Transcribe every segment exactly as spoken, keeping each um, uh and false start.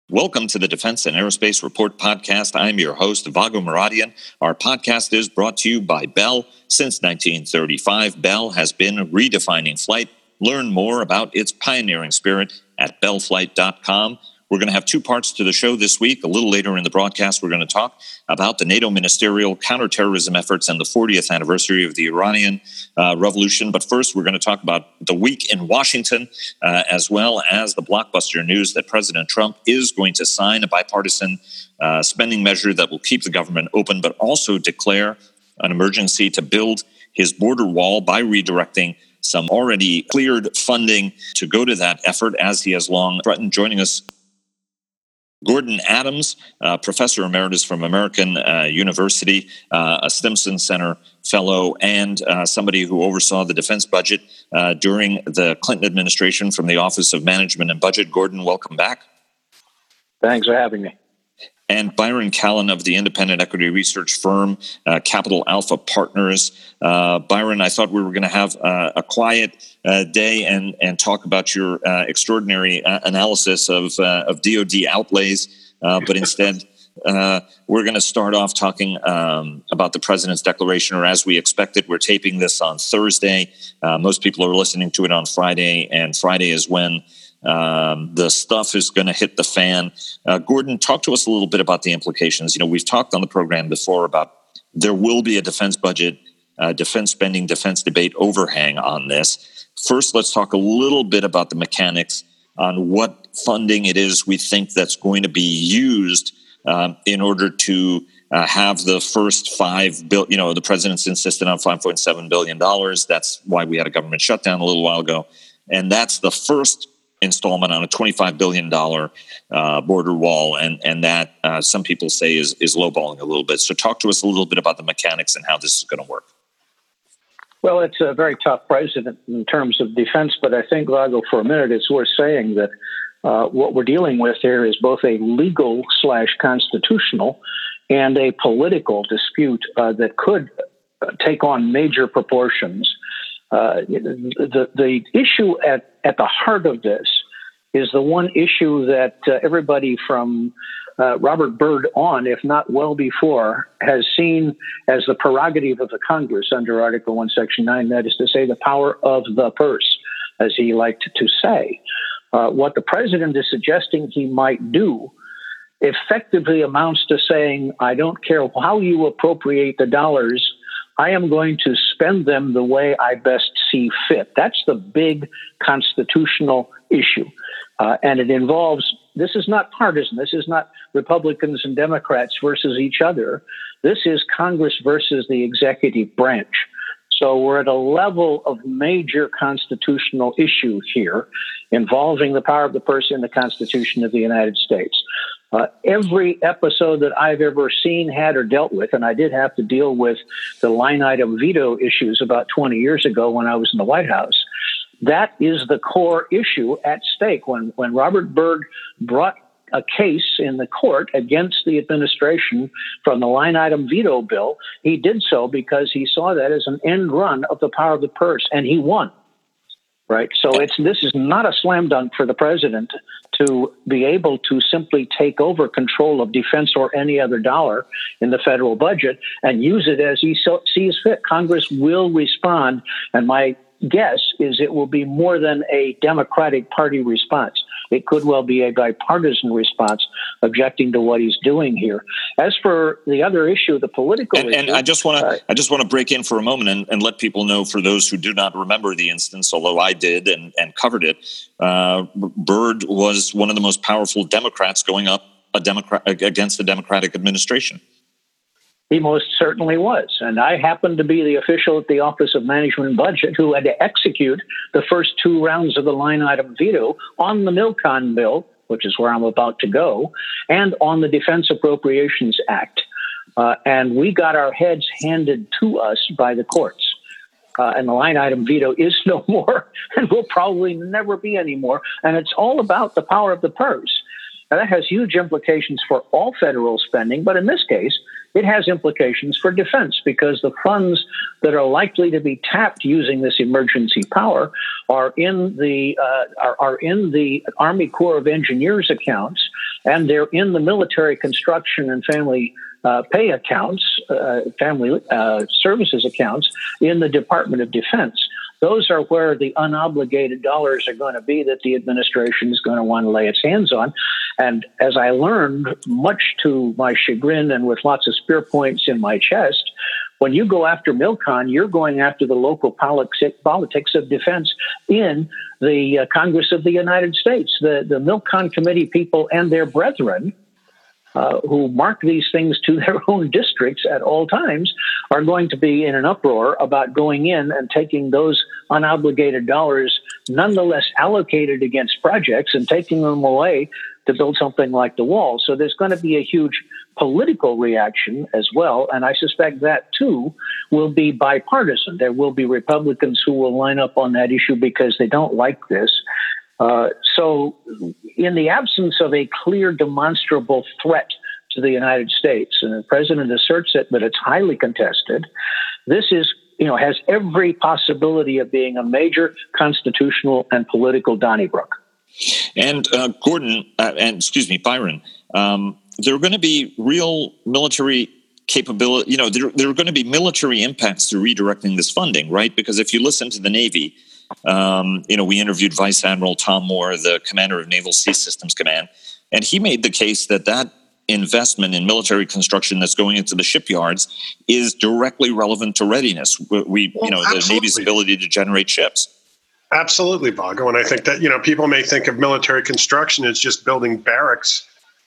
Welcome to the Defense and Aerospace Report podcast. I'm your host, Vago Muradian. Our podcast is brought to you by Bell. Since nineteen thirty-five, Bell has been redefining flight. Learn more about its pioneering spirit at bell flight dot com. We're going to have two parts to the show this week. A little later in the broadcast, we're going to talk about the NATO ministerial counterterrorism efforts and the fortieth anniversary of the Iranian uh, Revolution. But first, we're going to talk about the week in Washington, uh, as well as the blockbuster news that President Trump is going to sign a bipartisan uh, spending measure that will keep the government open, but also declare an emergency to build his border wall by redirecting some already cleared funding to go to that effort, as he has long threatened. Joining us, Gordon Adams, uh, professor emeritus from American uh, University, uh, a Stimson Center fellow, and uh, somebody who oversaw the defense budget uh, during the Clinton administration from the Office of Management and Budget. Gordon, welcome back. Thanks for having me. And Byron Callan of the independent equity research firm uh, Capital Alpha Partners. Uh, Byron, I thought we were going to have uh, a quiet uh, day and and talk about your uh, extraordinary uh, analysis of uh, of D O D outlays, uh, but instead uh, we're going to start off talking um, about the president's declaration, or as we expected. We're taping this on Thursday. Uh, most people are listening to it on Friday, and Friday is when Um, the stuff is going to hit the fan. Uh, Gordon, talk to us a little bit about the implications. You know, we've talked on the program before about there will be a defense budget, uh, defense spending, defense debate overhang on this. First, let's talk a little bit about the mechanics on what funding it is we think that's going to be used um, in order to uh, have the first five bill. You know, the president's insisted on five point seven billion dollars. That's why we had a government shutdown a little while ago. And that's the first installment on a twenty-five billion dollars uh, border wall, and and that uh, some people say is is lowballing a little bit. So talk to us a little bit about the mechanics and how this is going to work. Well, it's a very tough precedent in terms of defense, but I think, Vago, for a minute, it's worth saying that uh, what we're dealing with here is both a legal slash constitutional and a political dispute uh, that could take on major proportions. Uh, the the issue at, at the heart of this is the one issue that uh, everybody from uh, Robert Byrd on, if not well before, has seen as the prerogative of the Congress under Article one, Section nine, that is to say, the power of the purse, as he liked to say. Uh, what the president is suggesting he might do effectively amounts to saying, I don't care how you appropriate the dollars, I am going to spend them the way I best see fit. That's the big constitutional issue. Uh, and it involves, this is not partisan. This is not Republicans and Democrats versus each other. This is Congress versus the executive branch. So we're at a level of major constitutional issue here involving the power of the purse in the Constitution of the United States. Uh, every episode that I've ever seen, had, or dealt with, and I did have to deal with the line item veto issues about twenty years ago when I was in the White House, that is the core issue at stake. When, when Robert Byrd brought a case in the court against the administration from the line item veto bill, he did so because he saw that as an end run of the power of the purse, and he won. Right. So it's this is not a slam dunk for the president to be able to simply take over control of defense or any other dollar in the federal budget and use it as he so, sees fit. Congress will respond. And my guess is it will be more than a Democratic Party response. It could well be a bipartisan response objecting to what he's doing here. As for the other issue, the political and, issue, and I just want to uh, I just want to break in for a moment and, and let people know, for those who do not remember the instance, although I did and, and covered it, uh, Byrd was one of the most powerful Democrats going up a Democrat against the Democratic administration. He most certainly was. And I happened to be the official at the Office of Management and Budget who had to execute the first two rounds of the line item veto on the Milcon bill, which is where I'm about to go, and on the Defense Appropriations Act. Uh, and we got our heads handed to us by the courts. Uh, and the line item veto is no more and will probably never be anymore. And it's all about the power of the purse. Now, that has huge implications for all federal spending, but in this case, it has implications for defense because the funds that are likely to be tapped using this emergency power are in the uh, are, are in the Army Corps of Engineers accounts, and they're in the military construction and family uh, pay accounts, uh, family uh, services accounts in the Department of Defense. Those are where the unobligated dollars are going to be that the administration is going to want to lay its hands on. And as I learned, much to my chagrin and with lots of spear points in my chest, when you go after MilCon, you're going after the local politics of defense in the uh, Congress of the United States. The, the MilCon committee people and their brethren uh, who mark these things to their own districts at all times are going to be in an uproar about going in and taking those unobligated dollars nonetheless allocated against projects and taking them away to build something like the wall. So there's going to be a huge political reaction as well. And I suspect that, too, will be bipartisan. There will be Republicans who will line up on that issue because they don't like this. Uh, so in the absence of a clear, demonstrable threat to the United States, and the president asserts it, but it's highly contested, this is, you know, has every possibility of being a major constitutional and political Donnybrook. And uh, Gordon, uh, and excuse me, Byron, um, there are going to be real military capability, you know, there, there are going to be military impacts to redirecting this funding, right? Because if you listen to the Navy, um, you know, we interviewed Vice Admiral Tom Moore, the commander of Naval Sea Systems Command, and he made the case that that investment in military construction that's going into the shipyards is directly relevant to readiness. We, well, you know, absolutely. The Navy's ability to generate ships. Absolutely, Vago. And I think that, you know, people may think of military construction as just building barracks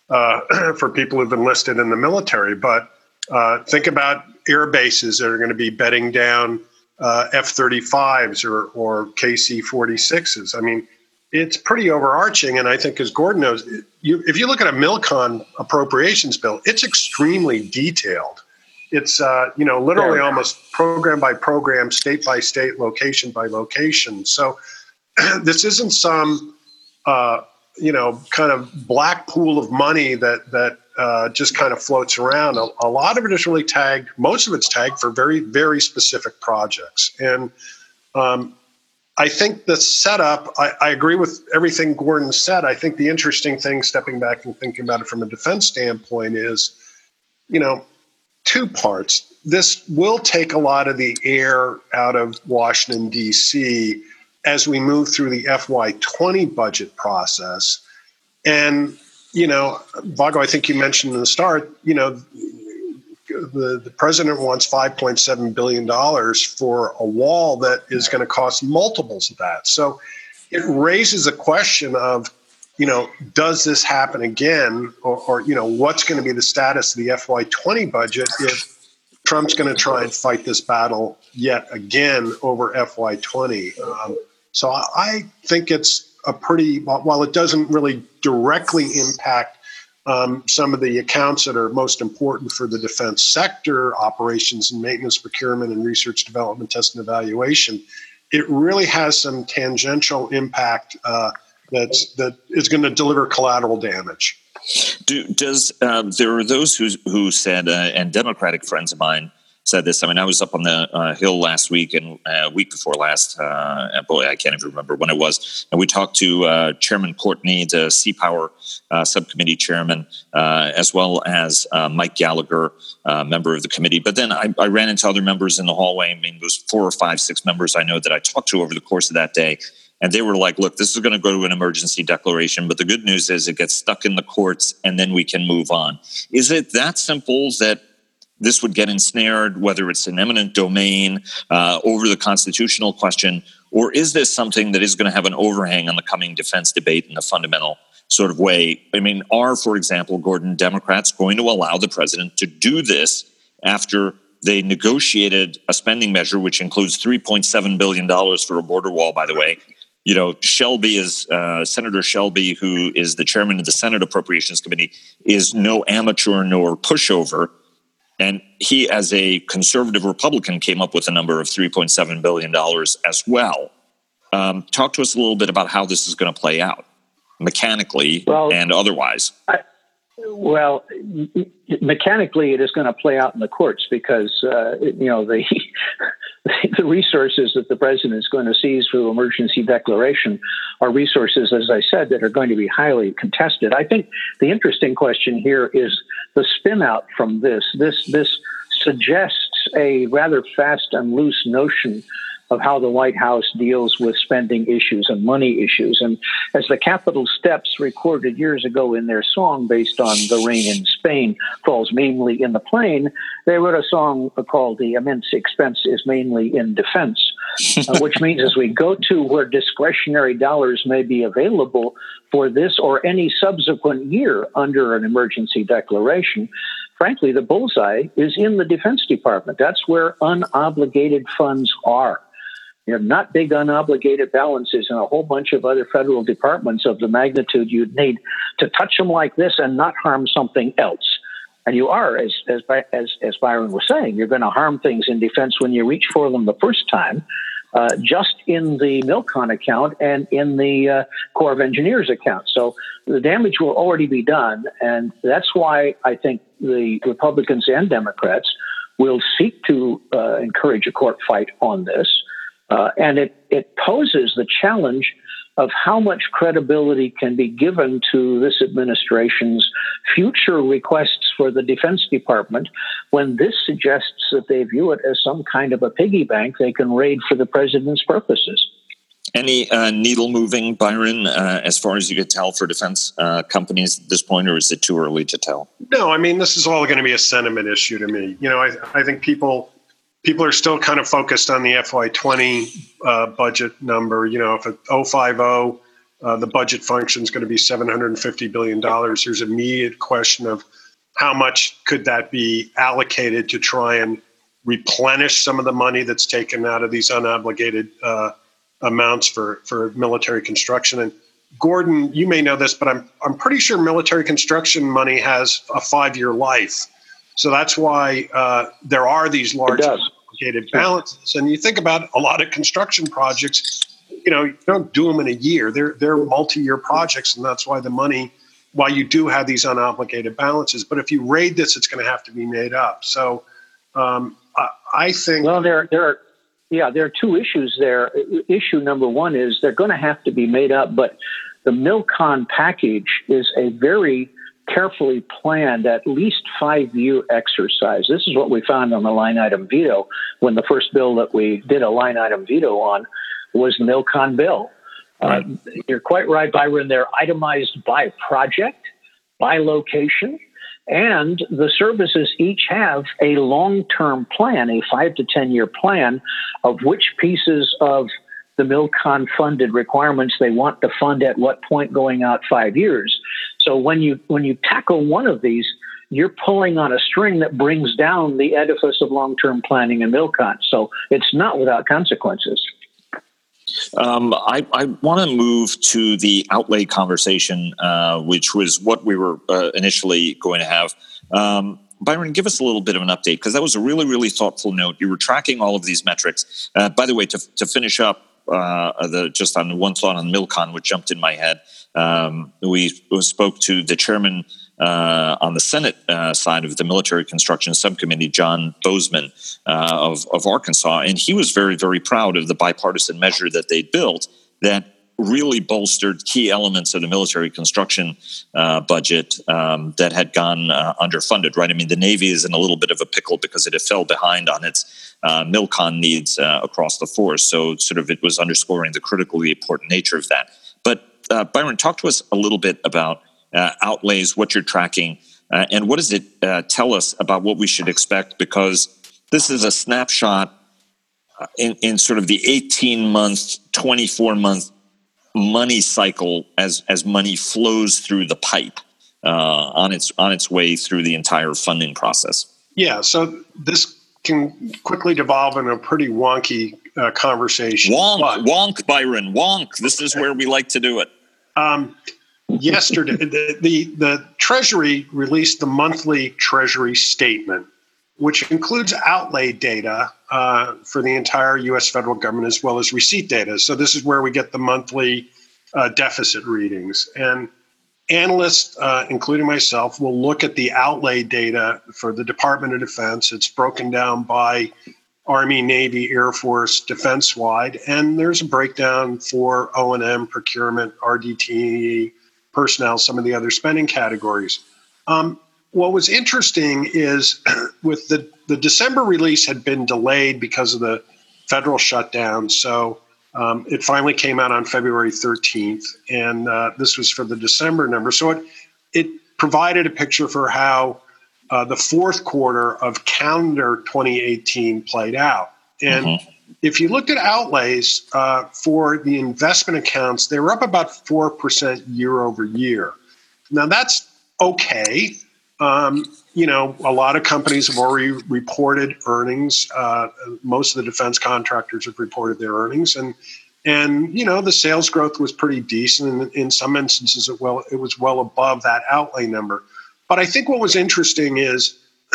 uh, for people who've enlisted in the military. But uh, think about air bases that are going to be bedding down uh, F thirty-fives or, or K C forty-sixes. I mean, it's pretty overarching. And I think, as Gordon knows, you, if you look at a MilCon appropriations bill, it's extremely detailed. It's, uh, you know, literally almost program by program, state by state, location by location. So this isn't some, uh, you know, kind of black pool of money that that uh, just kind of floats around. A, a lot of it is really tagged. Most of it's tagged for very, very specific projects. And um, I think the setup, I, I agree with everything Gordon said. I think the interesting thing, stepping back and thinking about it from a defense standpoint, is, you know, two parts. This will take a lot of the air out of Washington, D C as we move through the F Y twenty budget process. And, you know, Vago, I think you mentioned in the start, you know, the, the president wants five point seven billion dollars for a wall that is going to cost multiples of that. So it raises a question of, you know, does this happen again? Or, or, you know, what's going to be the status of the F Y twenty budget if Trump's going to try and fight this battle yet again over F Y twenty? Um, so I, I think it's a pretty, while it doesn't really directly impact um, some of the accounts that are most important for the defense sector, operations and maintenance, procurement and research, development, test and evaluation, it really has some tangential impact uh, That's, that is going to deliver collateral damage. Do, does um, there are those who who said, uh, and Democratic friends of mine said this. I mean, I was up on the uh, Hill last week and uh, week before last. Uh, boy, I can't even remember when it was. And we talked to uh, Chairman Courtney, the Sea Power uh, Subcommittee Chairman, uh, as well as uh, Mike Gallagher, uh, member of the committee. But then I, I ran into other members in the hallway. I mean, it was four or five, six members I know that I talked to over the course of that day. And they were like, look, this is going to go to an emergency declaration, but the good news is it gets stuck in the courts and then we can move on. Is it that simple that this would get ensnared, whether it's an eminent domain uh, over the constitutional question, or is this something that is going to have an overhang on the coming defense debate in a fundamental sort of way? I mean, are, for example, Gordon, Democrats going to allow the president to do this after they negotiated a spending measure, which includes three point seven billion dollars for a border wall, by the way? You know, Shelby is, uh, Senator Shelby, who is the chairman of the Senate Appropriations Committee, is no amateur nor pushover. And he, as a conservative Republican, came up with a number of three point seven billion dollars as well. Um, talk to us a little bit about how this is going to play out, mechanically well, and otherwise. I, Well, mechanically, it is going to play out in the courts because uh, you know the the resources that the president is going to seize through emergency declaration are resources, as I said, that are going to be highly contested. I think the interesting question here is the spin out from this. This this suggests a rather fast and loose notion of how the White House deals with spending issues and money issues. And as the Capitol Steps recorded years ago in their song based on the rain in Spain falls mainly in the plain, they wrote a song called The Immense Expense is Mainly in Defense, uh, which means as we go to where discretionary dollars may be available for this or any subsequent year under an emergency declaration, frankly, the bullseye is in the Defense Department. That's where unobligated funds are. You have not big unobligated balances in a whole bunch of other federal departments of the magnitude you'd need to touch them like this and not harm something else. And you are, as as as, as Byron was saying, you're going to harm things in defense when you reach for them the first time, uh, just in the Milcon account and in the uh, Corps of Engineers account. So the damage will already be done, and that's why I think the Republicans and Democrats will seek to uh, encourage a court fight on this. Uh, and it, it poses the challenge of how much credibility can be given to this administration's future requests for the Defense Department when this suggests that they view it as some kind of a piggy bank they can raid for the president's purposes. Any uh, needle moving, Byron, uh, as far as you could tell for defense uh, companies at this point, or is it too early to tell? No, I mean, this is all going to be a sentiment issue to me. You know, I, I think people... People are still kind of focused on the F Y twenty uh, budget number. You know, if at oh five oh, uh, the budget function is going to be seven hundred fifty billion dollars, there's an immediate question of how much could that be allocated to try and replenish some of the money that's taken out of these unobligated uh, amounts for, for military construction. And Gordon, you may know this, but I'm I'm pretty sure military construction money has a five-year life. So that's why uh, there are these large obligated balances. And you think about a lot of construction projects, you know, you don't do them in a year. They're they're multi-year projects, and that's why the money, why you do have these unobligated balances. But if you raid this, it's going to have to be made up. So um, I, I think... Well, there, there are, yeah, there are two issues there. Issue number one is they're going to have to be made up, but the Milcon package is a very carefully planned, at least five-year exercise. This is what we found on the line item veto when the first bill that we did a line item veto on was the Milcon bill. Right. Uh, you're quite right, Byron. They're itemized by project, by location, and the services each have a long-term plan, a five to ten-year plan of which pieces of the Milcon funded requirements they want to fund at what point going out five years. So when you when you tackle one of these, you're pulling on a string that brings down the edifice of long-term planning in Milcon. So it's not without consequences. Um, I, I want to move to the outlay conversation, uh, which was what we were uh, initially going to have. Um, Byron, give us a little bit of an update, because that was a really, really thoughtful note. You were tracking all of these metrics. Uh, by the way, to, to finish up, uh, the, just on one thought on Milcon, which jumped in my head, um, we, we spoke to the chairman uh, on the Senate uh, side of the Military Construction Subcommittee, John Bozeman uh, of, of Arkansas, and he was very, very proud of the bipartisan measure that they built that really bolstered key elements of the military construction uh, budget um, that had gone uh, underfunded, right? I mean, the Navy is in a little bit of a pickle because it fell behind on its uh, Milcon needs uh, across the force. So sort of it was underscoring the critically important nature of that. But uh, Byron, talk to us a little bit about uh, outlays, what you're tracking, uh, and what does it uh, tell us about what we should expect? Because this is a snapshot in, in sort of the eighteen-month, twenty-four-month money cycle as as money flows through the pipe uh, on its on its way through the entire funding process. Yeah, so this can quickly devolve into a pretty wonky uh, conversation. Wonk, but, wonk, Byron, wonk. This is where we like to do it. Um, yesterday, the, the the Treasury released the monthly Treasury statement, which includes outlay data uh, for the entire U S federal government as well as receipt data. So this is where we get the monthly uh, deficit readings. And analysts, uh, including myself, will look at the outlay data for the Department of Defense. It's broken down by Army, Navy, Air Force, defense-wide, and there's a breakdown for O and M, procurement, R D T E, personnel, some of the other spending categories. Um, what was interesting is with the, the December release had been delayed because of the federal shutdown, so um, it finally came out on February thirteenth, and uh, this was for the December number. So it, it provided a picture for how Uh, the fourth quarter of calendar twenty eighteen played out. And mm-hmm. if you looked at outlays uh, for the investment accounts, they were up about four percent year over year. Now, that's okay. Um, you know, a lot of companies have already reported earnings. Uh, most of the defense contractors have reported their earnings. And, and you know, the sales growth was pretty decent. And in some instances, it, well, it was well above that outlay number. But I think what was interesting is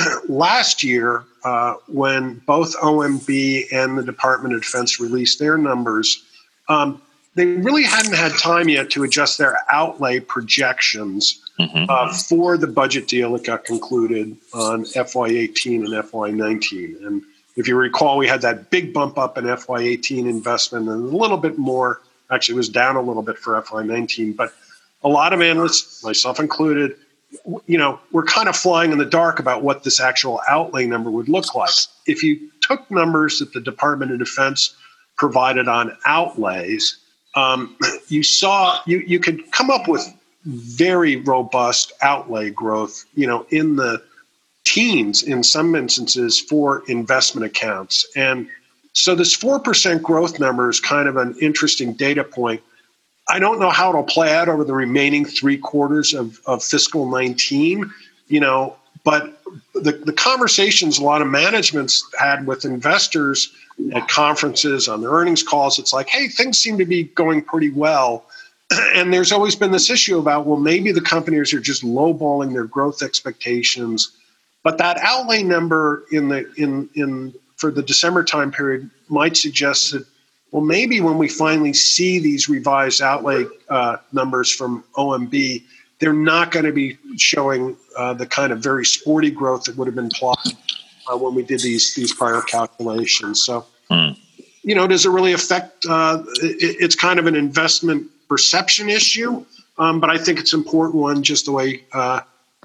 last year, uh, when both O M B and the Department of Defense released their numbers, um, they really hadn't had time yet to adjust their outlay projections mm-hmm. uh, for the budget deal that got concluded on F Y eighteen and F Y nineteen. And if you recall, we had that big bump up in F Y eighteen investment and a little bit more. Actually, it was down a little bit for F Y nineteen. But a lot of analysts, myself included, you know, we're kind of flying in the dark about what this actual outlay number would look like. If you took numbers that the Department of Defense provided on outlays, um, you saw you, you could come up with very robust outlay growth, you know, in the teens in some instances for investment accounts. And so this four percent growth number is kind of an interesting data point. I don't know how it'll play out over the remaining three quarters of, of fiscal nineteen, you know, but the, the conversations a lot of managements had with investors at conferences, on their earnings calls, it's like, hey, things seem to be going pretty well. And there's always been this issue about, well, maybe the companies are just lowballing their growth expectations. But that outlay number in the in in for the December time period might suggest that, well, maybe when we finally see these revised outlay uh, numbers from O M B, they're not going to be showing uh, the kind of very sporty growth that would have been plotted uh, when we did these these prior calculations. So, mm. you know, does it really affect? Uh, it, it's kind of an investment perception issue, um, but I think it's an important one, just the way uh,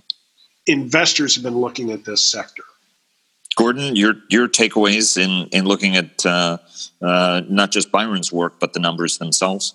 investors have been looking at this sector. Gordon, your your takeaways in, in looking at uh, uh, not just Byron's work, but the numbers themselves?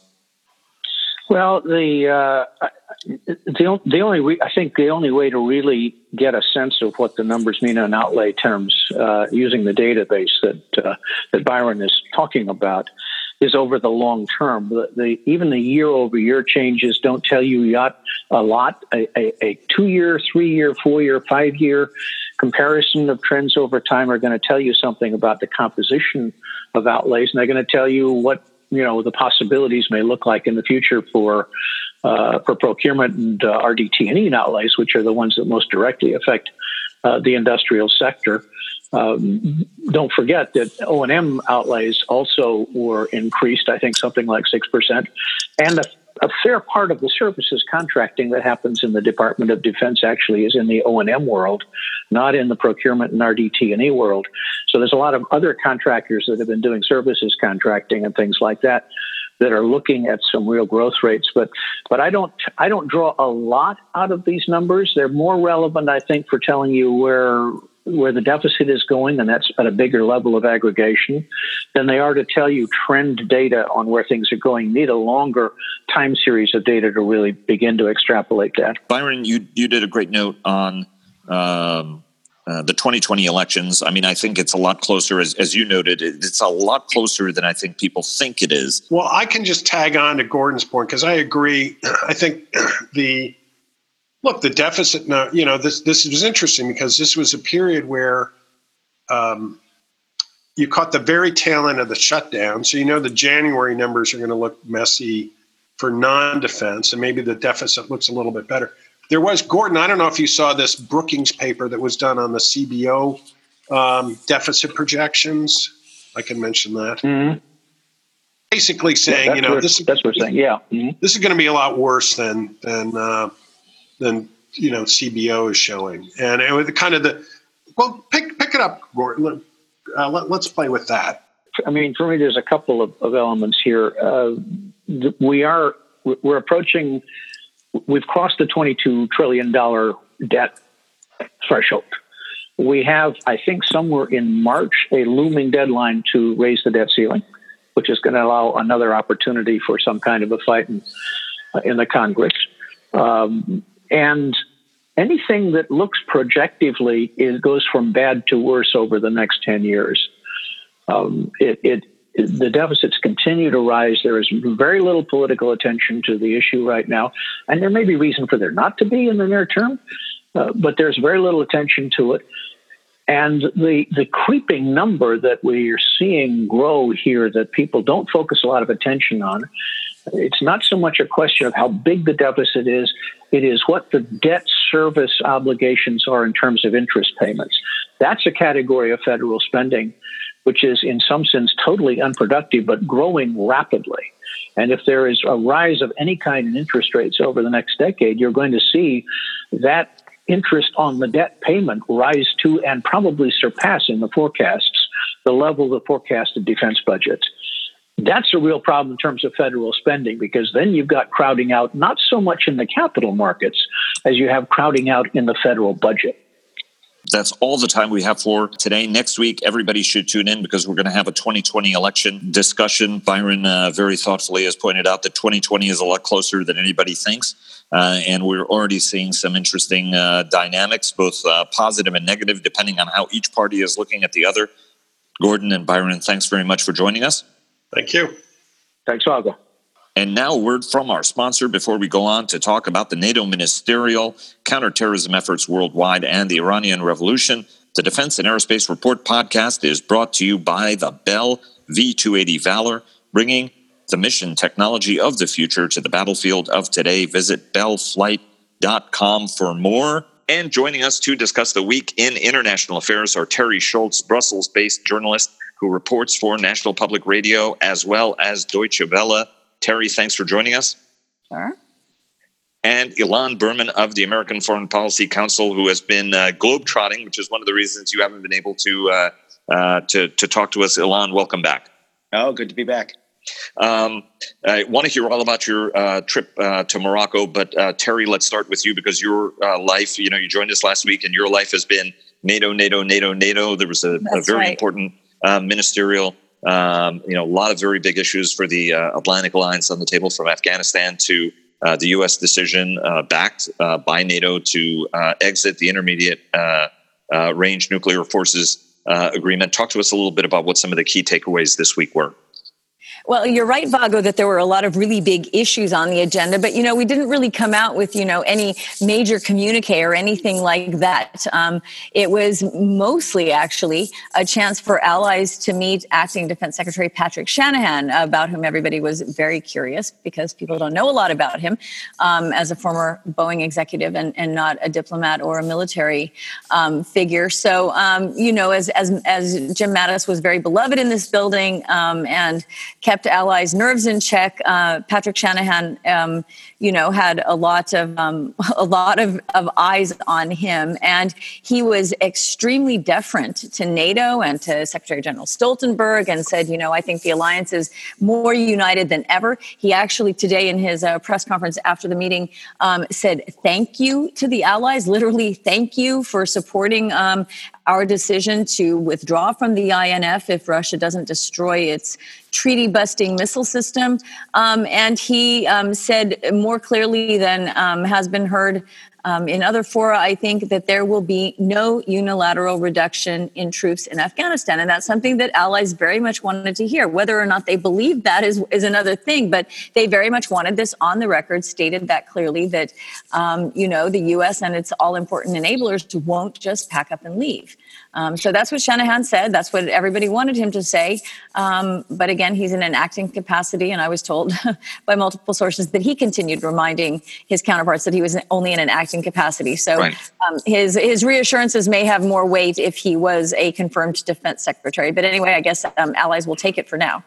Well, the uh, the the only way, I think the only way to really get a sense of what the numbers mean in outlay terms, uh, using the database that uh, that Byron is talking about, is over the long term. The, the even the year over year changes don't tell you yet a lot. A, a, a two year, three year, four year, five year comparison of trends over time are going to tell you something about the composition of outlays, and they're going to tell you what, you know, the possibilities may look like in the future for uh, for procurement and uh, R D T and E outlays, which are the ones that most directly affect uh, the industrial sector. Um, don't forget that O and M outlays also were increased, I think something like six percent, and a, a fair part of the services contracting that happens in the Department of Defense actually is in the O and M world, not in the procurement and R D T and E world. So there's a lot of other contractors that have been doing services contracting and things like that that are looking at some real growth rates. But but I don't I don't draw a lot out of these numbers. They're more relevant, I think, for telling you where where the deficit is going, and that's at a bigger level of aggregation, than they are to tell you trend data on where things are going. You need a longer time series of data to really begin to extrapolate that. Byron, you you did a great note on um, uh, the twenty twenty elections. I mean, I think it's a lot closer, as, as you noted, it's a lot closer than I think people think it is. Well, I can just tag on to Gordon's point, because I agree. I think the Look, the deficit, now, you know, this this was interesting because this was a period where um, you caught the very tail end of the shutdown. So, you know, the January numbers are going to look messy for non-defense, and maybe the deficit looks a little bit better. There was, Gordon, I don't know if you saw this Brookings paper that was done on the C B O um, deficit projections. I can mention that. Mm-hmm. Basically saying, yeah, you know, what, this, that's what we're saying, yeah. Mm-hmm. This is going to be a lot worse than, than uh, than you know C B O is showing. And it was kind of the well, pick pick it up, Gordon. Uh, let, let's play with that. I mean, for me, there's a couple of, of elements here. Uh, we are we're approaching. We've crossed the twenty-two trillion dollars debt threshold. We have, I think, somewhere in March, a looming deadline to raise the debt ceiling, which is going to allow another opportunity for some kind of a fight in, uh, in the Congress. Um, and anything that looks projectively is, goes from bad to worse over the next ten years. Um, it, it, it, the deficits continue to rise. There is very little political attention to the issue right now, and there may be reason for there not to be in the near term, uh, but there's very little attention to it. And the the creeping number that we are seeing grow here that people don't focus a lot of attention on, it's not so much a question of how big the deficit is, it is what the debt service obligations are in terms of interest payments. That's a category of federal spending which is in some sense totally unproductive, but growing rapidly. And if there is a rise of any kind in interest rates over the next decade, you're going to see that interest on the debt payment rise to and probably surpass in the forecasts the level of the forecasted defense budgets. That's a real problem in terms of federal spending, because then you've got crowding out not so much in the capital markets as you have crowding out in the federal budget. That's all the time we have for today. Next week, everybody should tune in because we're going to have a twenty twenty election discussion. Byron uh, very thoughtfully has pointed out that twenty twenty is a lot closer than anybody thinks. Uh, and we're already seeing some interesting uh, dynamics, both uh, positive and negative, depending on how each party is looking at the other. Gordon and Byron, thanks very much for joining us. Thank you. Thanks, Vago. And now a word from our sponsor before we go on to talk about the NATO ministerial counterterrorism efforts worldwide and the Iranian Revolution. The Defense and Aerospace Report podcast is brought to you by the Bell V two eighty Valor, bringing the mission technology of the future to the battlefield of today. Visit bell flight dot com for more. And joining us to discuss the week in international affairs are Terry Schultz, Brussels-based journalist who reports for National Public Radio as well as Deutsche Welle. Terry, thanks for joining us. Sure. And Ilan Berman of the American Foreign Policy Council, who has been uh, globetrotting, which is one of the reasons you haven't been able to uh, uh, to, to talk to us. Ilan, welcome back. Oh, good to be back. Um, I want to hear all about your uh, trip uh, to Morocco, but uh, Terry, let's start with you because your uh, life, you know, you joined us last week and your life has been NATO, NATO, NATO, NATO. There was a, a very right. important uh, ministerial Um, you know, a lot of very big issues for the uh, Atlantic Alliance on the table, from Afghanistan to uh, the U S decision uh, backed uh, by NATO to uh, exit the intermediate uh, uh, range nuclear forces uh, agreement. Talk to us a little bit about what some of the key takeaways this week were. Well, you're right, Vago, that there were a lot of really big issues on the agenda, but, you know, we didn't really come out with, you know, any major communique or anything like that. Um, it was mostly actually a chance for allies to meet Acting Defense Secretary Patrick Shanahan, about whom everybody was very curious because people don't know a lot about him um, as a former Boeing executive and, and not a diplomat or a military um, figure. So, um, you know, as, as, as Jim Mattis was very beloved in this building um, and kept kept allies' nerves in check. Uh, Patrick Shanahan, um, you know, had a lot of um, a lot of, of eyes on him, and he was extremely deferent to NATO and to Secretary General Stoltenberg, and said, you know, I think the alliance is more united than ever. He actually today in his uh, press conference after the meeting um, said thank you to the allies, literally thank you for supporting um, our decision to withdraw from the I N F if Russia doesn't destroy its treaty-busting missile system. Um, and he um, said more clearly than um, has been heard um, in other fora, I think, that there will be no unilateral reduction in troops in Afghanistan. And that's something that allies very much wanted to hear. Whether or not they believe that is, is another thing, but they very much wanted this on the record, stated that clearly, that, um, you know, the U S and its all-important enablers won't just pack up and leave. Um, so that's what Shanahan said. That's what everybody wanted him to say. Um, but again, he's in an acting capacity. And I was told by multiple sources that he continued reminding his counterparts that he was only in an acting capacity. So right. um, his, his reassurances may have more weight if he was a confirmed defense secretary. But anyway, I guess um, allies will take it for now.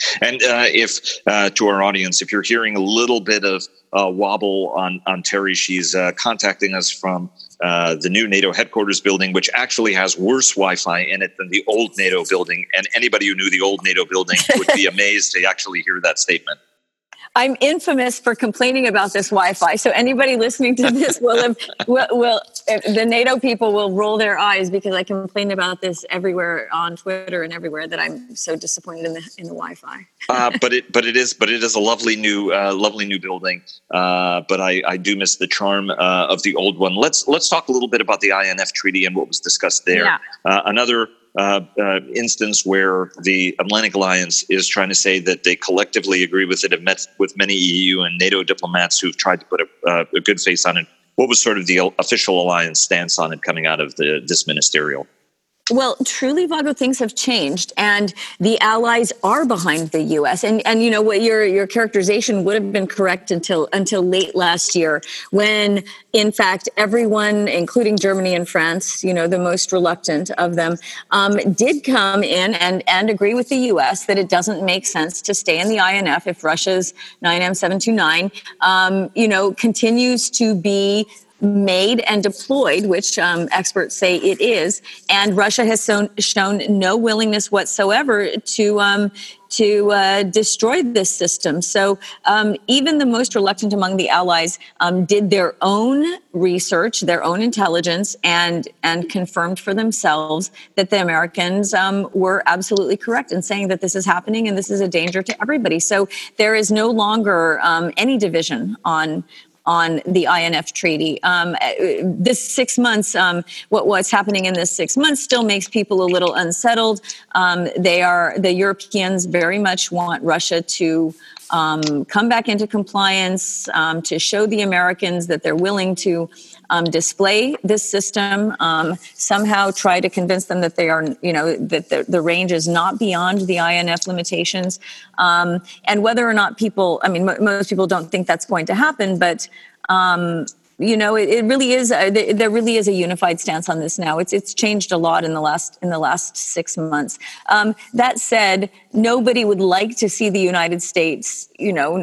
And uh, if uh, to our audience, if you're hearing a little bit of uh, wobble on on Terry, she's uh, contacting us from uh, the new NATO headquarters building, which actually has worse Wi-Fi in it than the old NATO building. And anybody who knew the old NATO building would be amazed to actually hear that statement. I'm infamous for complaining about this Wi-Fi. So anybody listening to this will, have, will, will the NATO people will roll their eyes because I complain about this everywhere on Twitter and everywhere that I'm so disappointed in the in the Wi-Fi. uh, but it but it is but it is a lovely new uh, lovely new building. Uh, but I, I do miss the charm uh, of the old one. Let's let's talk a little bit about the I N F treaty and what was discussed there. Yeah. Uh, another. Uh, uh, instance where the Atlantic Alliance is trying to say that they collectively agree with it. I've met with many E U and NATO diplomats who've tried to put a, uh, a good face on it. What was sort of the official alliance stance on it coming out of the, this ministerial? Well, truly, Vago, things have changed, and the allies are behind the U S. And and you know what, your your characterization would have been correct until until late last year, when in fact everyone, including Germany and France, you know, the most reluctant of them, um, did come in and and agree with the U S that it doesn't make sense to stay in the I N F if Russia's nine M seven two nine, um, you know, continues to be made and deployed, which um, experts say it is, and Russia has shown, shown no willingness whatsoever to um, to uh, destroy this system. So um, even the most reluctant among the allies um, did their own research, their own intelligence, and and confirmed for themselves that the Americans um, were absolutely correct in saying that this is happening and this is a danger to everybody. So there is no longer um, any division on on the I N F treaty. Um, this six months, um, what, what's happening in this six months still makes people a little unsettled. Um, they are, the Europeans very much want Russia to um, come back into compliance, um, to show the Americans that they're willing to um, display this system, um, somehow try to convince them that they are, you know, that the, the range is not beyond the I N F limitations. Um, and whether or not people, I mean, m- most people don't think that's going to happen, but um, you know, it, it really is. A, there really is a unified stance on this now. It's it's changed a lot in the last in the last six months. Um, that said, nobody would like to see the United States, you know,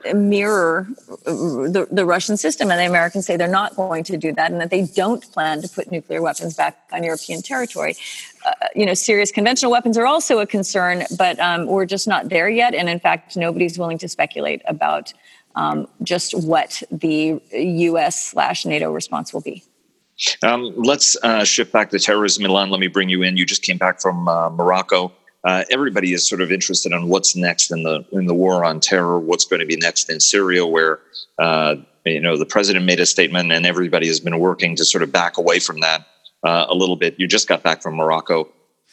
mirror the, the Russian system, and the Americans say they're not going to do that, and that they don't plan to put nuclear weapons back on European territory. Uh, you know, serious conventional weapons are also a concern, but um, we're just not there yet. And in fact, nobody's willing to speculate about Um, just what the U S slash NATO response will be. Um, let's uh, shift back to terrorism. Milan, let me bring you in. You just came back from uh, Morocco. Uh, everybody is sort of interested on what's next in the in the war on terror. What's going to be next in Syria, where uh, you know the president made a statement, and everybody has been working to sort of back away from that uh, a little bit. You just got back from Morocco.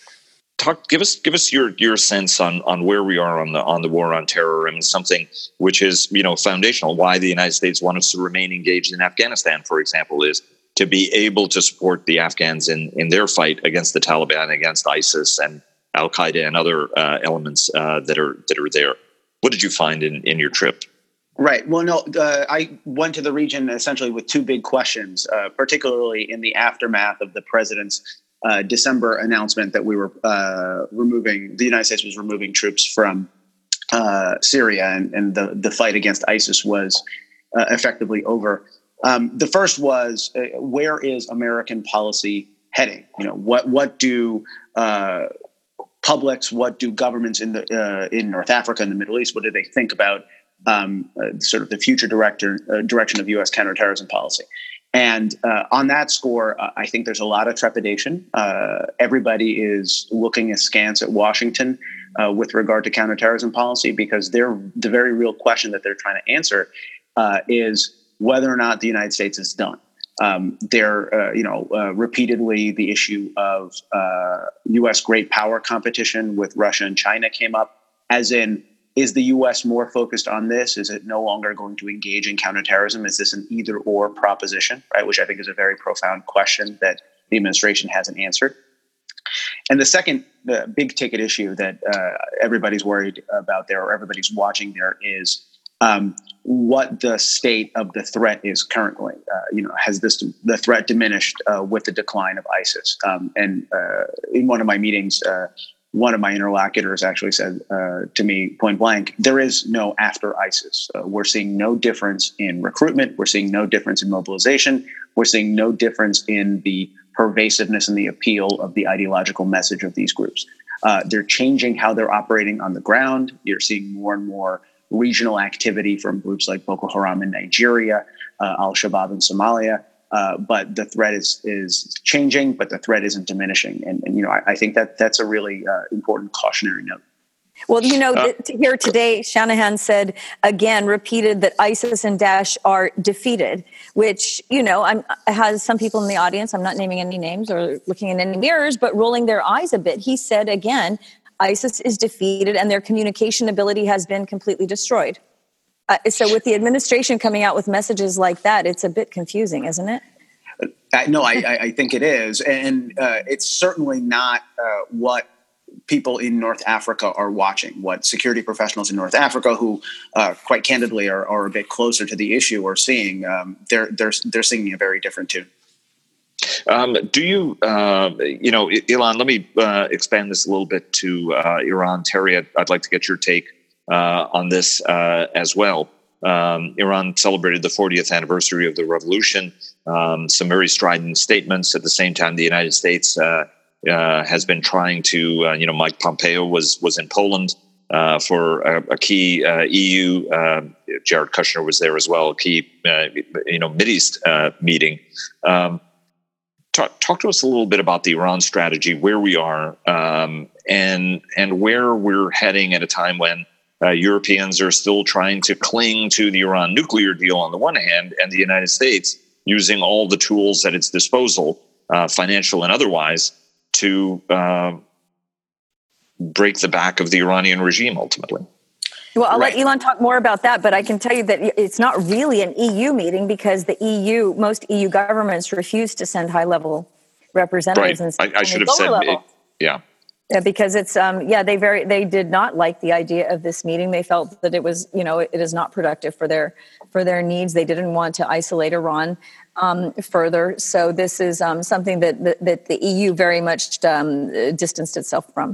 Talk, give us give us your your sense on on where we are on the on the war on terror, and something which is, you know, foundational. Why the United States wants us to remain engaged in Afghanistan, for example, is to be able to support the Afghans in in their fight against the Taliban, against ISIS and Al Qaeda and other uh, elements uh, that are that are there. What did you find in in your trip? Right. Well, no, uh, I went to the region essentially with two big questions, uh, particularly in the aftermath of the president's Uh, December announcement that we were uh, removing, the United States was removing troops from uh, Syria, and, and the, the fight against ISIS was uh, effectively over. Um, the first was, uh, where is American policy heading? You know, what what do uh, publics, what do governments in the uh, in North Africa and the Middle East, what do they think about um, uh, sort of the future director uh, direction of U S counterterrorism policy? And uh, on that score, uh, I think there's a lot of trepidation. Uh, everybody is looking askance at Washington uh, with regard to counterterrorism policy, because they're the very real question that they're trying to answer uh, is whether or not the United States is done. Um, they're, uh, you know, uh, repeatedly the issue of uh, U S great power competition with Russia and China came up, as in, is the U S more focused on this? Is it no longer going to engage in counterterrorism? Is this an either-or proposition, right? Which I think is a very profound question that the administration hasn't answered. And the second the big ticket issue that uh, everybody's worried about there, or everybody's watching there, is um, what the state of the threat is currently. Uh, you know, has this the threat diminished uh, with the decline of ISIS? Um, and uh, in one of my meetings, uh, one of my interlocutors actually said uh, to me point blank, there is no after ISIS. Uh, we're seeing no difference in recruitment. We're seeing no difference in mobilization. We're seeing no difference in the pervasiveness and the appeal of the ideological message of these groups. Uh, they're changing how they're operating on the ground. You're seeing more and more regional activity from groups like Boko Haram in Nigeria, uh, Al-Shabaab in Somalia. Uh, but the threat is is changing, but the threat isn't diminishing. And, and you know, I, I think that that's a really uh, important cautionary note. Well, you know, Uh, th- here today, Shanahan said again, repeated that ISIS and Daesh are defeated, which, you know, I'm, has some people in the audience, I'm not naming any names or looking in any mirrors, but rolling their eyes a bit. He said again, ISIS is defeated and their communication ability has been completely destroyed. Uh, so with the administration coming out with messages like that, it's a bit confusing, isn't it? Uh, no, I, I think it is. And uh, it's certainly not uh, what people in North Africa are watching, what security professionals in North Africa who uh, quite candidly are, are a bit closer to the issue are seeing. Um, they're, they're, they're singing a very different tune. Um, do you, uh, you know, Ilan, let me uh, expand this a little bit to uh, Iran. Terry, I'd, I'd like to get your take uh, on this uh, as well. Um, Iran celebrated the fortieth anniversary of the revolution, um, some very strident statements. At the same time, the United States uh, uh, has been trying to, uh, you know, Mike Pompeo was was in Poland uh, for a, a key uh, E U, uh, Jared Kushner was there as well, a key, uh, you know, Mideast uh, meeting. Um, talk, talk to us a little bit about the Iran strategy, where we are, um, and and where we're heading at a time when Uh, Europeans are still trying to cling to the Iran nuclear deal on the one hand, and the United States using all the tools at its disposal, uh, financial and otherwise, to uh, break the back of the Iranian regime ultimately. Well, I'll Right. let Elon talk more about that, but I can tell you that it's not really an E U meeting because the E U, most E U governments refuse to send high-level representatives. Right. And I, I should have said, it, yeah. Yeah, because it's um yeah they very they did not like the idea of this meeting. They felt that it was you know it is not productive for their for their needs. They didn't want to isolate Iran um, further. So this is um, something that, that that the E U very much um, distanced itself from.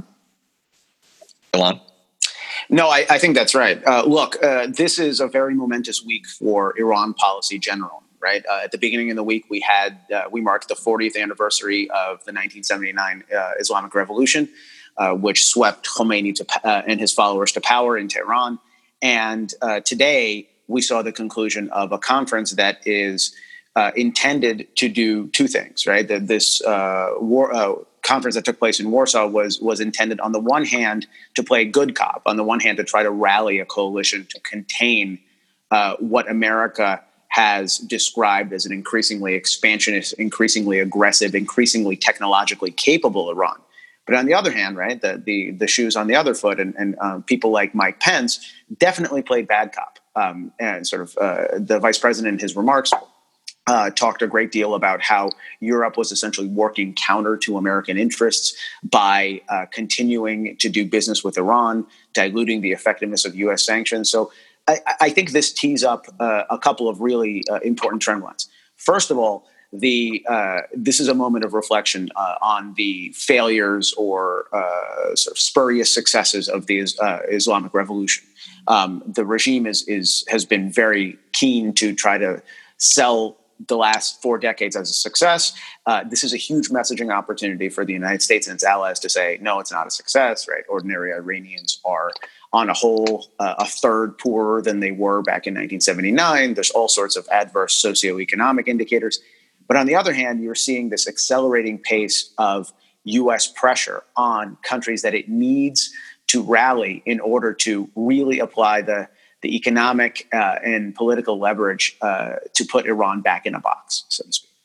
Ilan? No, I, I think that's right. Uh, look, uh, this is a very momentous week for Iran policy generally. Right uh, at the beginning of the week, we had uh, we marked the fortieth anniversary of the nineteen seventy-nine uh, Islamic Revolution, uh, which swept Khomeini to, uh, and his followers to power in Tehran. And uh, today, we saw the conclusion of a conference that is uh, intended to do two things. Right, that this uh, war. Uh, conference that took place in Warsaw was was intended on the one hand to play good cop, on the one hand to try to rally a coalition to contain uh, what America has described as an increasingly expansionist, increasingly aggressive, increasingly technologically capable Iran. But on the other hand, right, the the, the shoe's on the other foot, and, and um, people like Mike Pence definitely played bad cop. Um, and sort of uh, the vice president in his remarks uh, talked a great deal about how Europe was essentially working counter to American interests by uh, continuing to do business with Iran, diluting the effectiveness of U S sanctions. So I, I think this tees up uh, a couple of really uh, important trend lines. First of all, the uh, this is a moment of reflection uh, on the failures or uh, sort of spurious successes of the uh, Islamic Revolution. Um, the regime is is has been very keen to try to sell the last four decades as a success. Uh, this is a huge messaging opportunity for the United States and its allies to say, no, it's not a success, right? Ordinary Iranians are on a whole uh, a third poorer than they were back in nineteen seventy-nine. There's all sorts of adverse socioeconomic indicators. But on the other hand, you're seeing this accelerating pace of U S pressure on countries that it needs to rally in order to really apply the the economic uh, and political leverage uh, to put Iran back in a box, so to speak.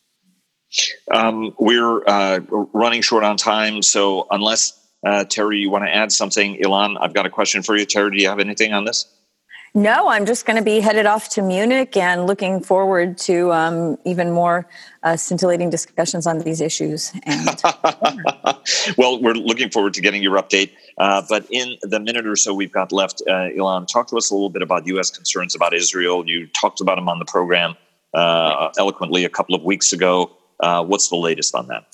Um, we're uh, running short on time, so unless, uh, Terry, you want to add something, Ilan, I've got a question for you. Terry, do you have anything on this? No, I'm just going to be headed off to Munich and looking forward to um, even more uh, scintillating discussions on these issues. And well, we're looking forward to getting your update. Uh, but in the minute or so we've got left, uh, Ilan, talk to us a little bit about U S concerns about Israel. You talked about them on the program uh, eloquently a couple of weeks ago. Uh, what's the latest on that?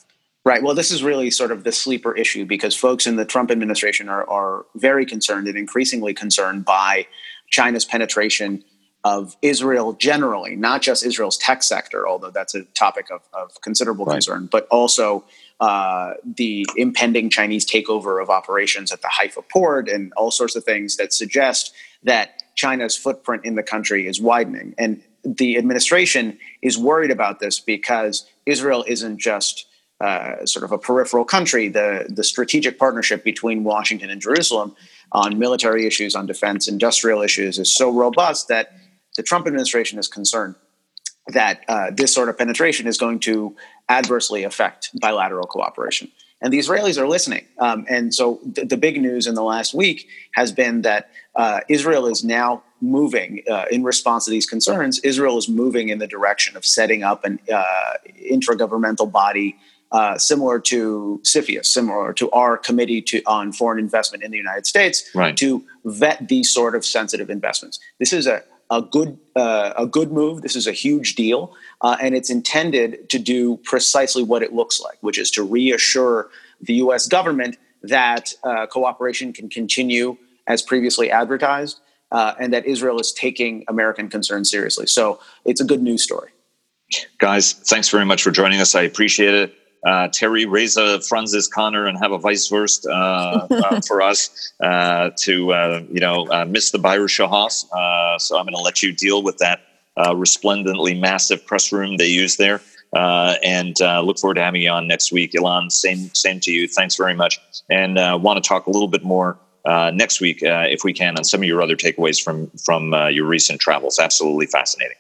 Right. Well, this is really sort of the sleeper issue because folks in the Trump administration are, are very concerned and increasingly concerned by China's penetration of Israel generally, not just Israel's tech sector, although that's a topic of, of considerable right. concern, but also uh, the impending Chinese takeover of operations at the Haifa port and all sorts of things that suggest that China's footprint in the country is widening. And the administration is worried about this because Israel isn't just Uh, sort of a peripheral country. The the strategic partnership between Washington and Jerusalem on military issues, on defense, industrial issues is so robust that the Trump administration is concerned that uh, this sort of penetration is going to adversely affect bilateral cooperation. And the Israelis are listening. Um, and so th- the big news in the last week has been that uh, Israel is now moving uh, in response to these concerns. Israel is moving in the direction of setting up an uh, intragovernmental body Uh, similar to CFIUS, similar to our committee to, on foreign investment in the United States, right. to vet these sort of sensitive investments. This is a, a good uh, a good move. This is a huge deal, uh, and it's intended to do precisely what it looks like, which is to reassure the U S government that uh, cooperation can continue as previously advertised, uh, and that Israel is taking American concerns seriously. So it's a good news story. Guys, thanks very much for joining us. I appreciate it. Uh, Terry, raise a Franzis Connor and have a vice versa uh, uh, for us uh, to, uh, you know, uh, miss the Bayer Shahas. Uh, so I'm going to let you deal with that uh, resplendently massive press room they use there. Uh, and uh, look forward to having you on next week. Ilan, same same to you. Thanks very much. And uh, want to talk a little bit more uh, next week, uh, if we can, on some of your other takeaways from, from uh, your recent travels. Absolutely fascinating.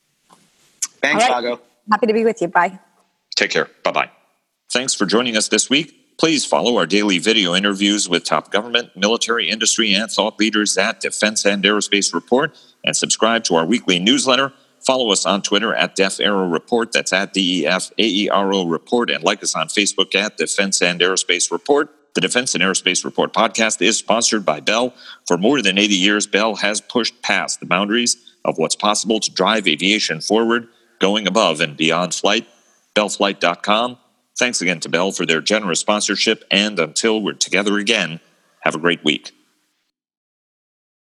Thanks, right. Vago. Happy to be with you. Bye. Take care. Bye-bye. Thanks for joining us this week. Please follow our daily video interviews with top government, military, industry, and thought leaders at Defense and Aerospace Report, and subscribe to our weekly newsletter. Follow us on Twitter at Def Aero Report, that's at D E F A E R O Report, and like us on Facebook at Defense and Aerospace Report. The Defense and Aerospace Report podcast is sponsored by Bell. For more than eighty years, Bell has pushed past the boundaries of what's possible to drive aviation forward, going above and beyond flight. Bell Flight dot com. Thanks again to Bell for their generous sponsorship, and until we're together again, have a great week.